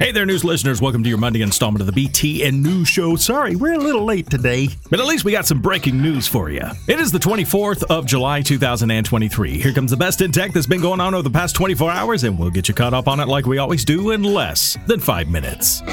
Hey there, news listeners. Welcome to your Monday installment of the BTN News Show. Sorry, we're a little late today, but at least we got some breaking news for you. It is the 24th of July, 2023. Here comes the best in tech that's been going on over the past 24 hours, and we'll get you caught up on it like we always do in less than 5 minutes.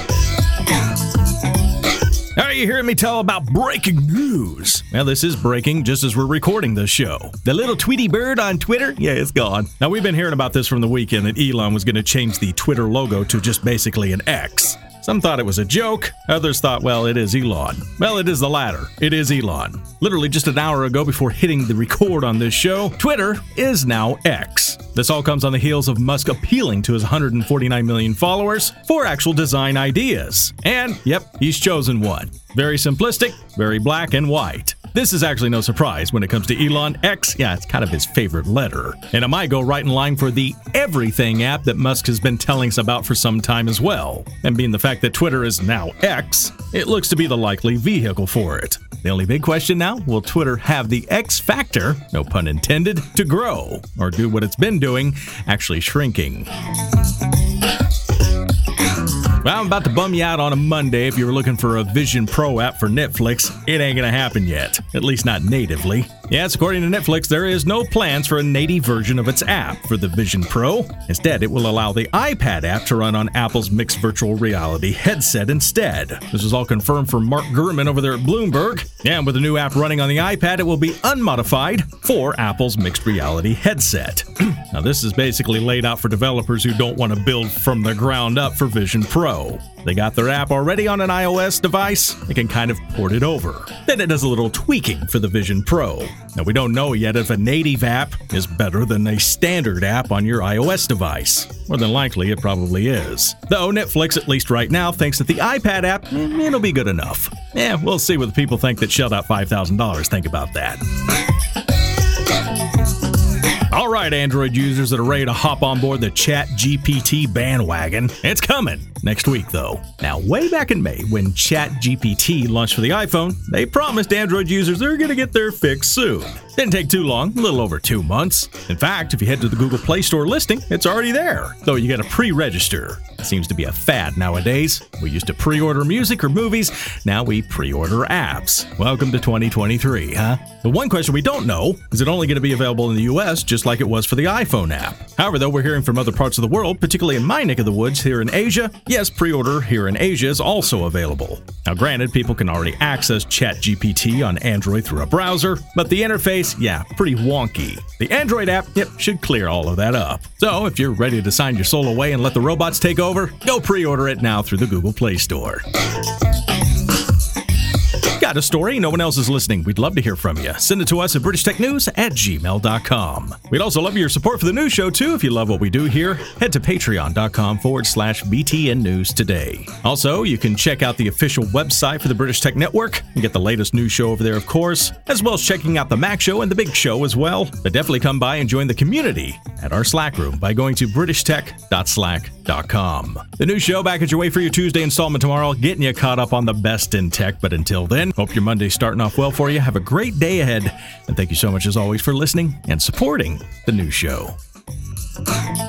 Are you hearing me tell about breaking news? Well, this is breaking just as we're recording this show. The little Tweety bird on Twitter? Yeah, it's gone. Now, we've been hearing about this from the weekend that Elon was going to change the Twitter logo to just basically an X. Some thought it was a joke. Others thought, well, it is Elon. Well, it is the latter. It is Elon. Literally just an hour ago before hitting the record on this show, Twitter is now X. This all comes on the heels of Musk appealing to his 149 million followers for actual design ideas. And, yep, he's chosen one. Very simplistic, very black and white. This is actually no surprise when it comes to Elon. X, yeah, it's kind of his favorite letter. And it might go right in line for the Everything app that Musk has been telling us about for some time as well. And being the fact that Twitter is now X, it looks to be the likely vehicle for it. The only big question now, will Twitter have the X factor, no pun intended, to grow? Or do what it's been doing, actually shrinking? Well, I'm about to bum you out on a Monday if you were looking for a Vision Pro app for Netflix. It ain't gonna happen yet, at least not natively. Yes, according to Netflix, there is no plans for a native version of its app for the Vision Pro. Instead, it will allow the iPad app to run on Apple's mixed virtual reality headset instead. This is all confirmed from Mark Gurman over there at Bloomberg. And with the new app running on the iPad, it will be unmodified for Apple's mixed reality headset. Now, this is basically laid out for developers who don't want to build from the ground up for Vision Pro. They got their app already on an iOS device, they can kind of port it over. Then it does a little tweaking for the Vision Pro. Now, we don't know yet if a native app is better than a standard app on your iOS device. More than likely, it probably is. Though Netflix, at least right now, thinks that the iPad app, it'll be good enough. Yeah, we'll see what the people think that shelled out $5,000 think about that. All right, Android users that are ready to hop on board the ChatGPT bandwagon. It's coming next week, though. Now, way back in May, when ChatGPT launched for the iPhone, they promised Android users they're going to get their fix soon. Didn't take too long, a little over 2 months. In fact, if you head to the Google Play Store listing, it's already there, though you got to pre-register. It seems to be a fad nowadays. We used to pre-order music or movies, now we pre-order apps. Welcome to 2023, huh? The one question we don't know, is it only going to be available in the US just like it was for the iPhone app? However, though, we're hearing from other parts of the world, particularly in my neck of the woods here in Asia, yes, pre-order here in Asia is also available. Now, granted, people can already access ChatGPT on Android through a browser, but the interface, yeah, pretty wonky. The Android app, yep, should clear all of that up. So, if you're ready to sign your soul away and let the robots take over, go pre-order it now through the Google Play Store. Got a story? No one else is listening. We'd love to hear from you. Send it to us at BritishTechNews@gmail.com. We'd also love your support for the news show, too. If you love what we do here, head to patreon.com/BTN News today. Also, you can check out the official website for the British Tech Network and get the latest news show over there, of course, as well as checking out the Mac Show and the Big Show as well. But definitely come by and join the community at our Slack room by going to BritishTech.slack.com. The news show back at your way for your Tuesday installment tomorrow, getting you caught up on the best in tech. But until then, hope your Monday's starting off well for you. Have a great day ahead. And thank you so much, as always, for listening and supporting the news show.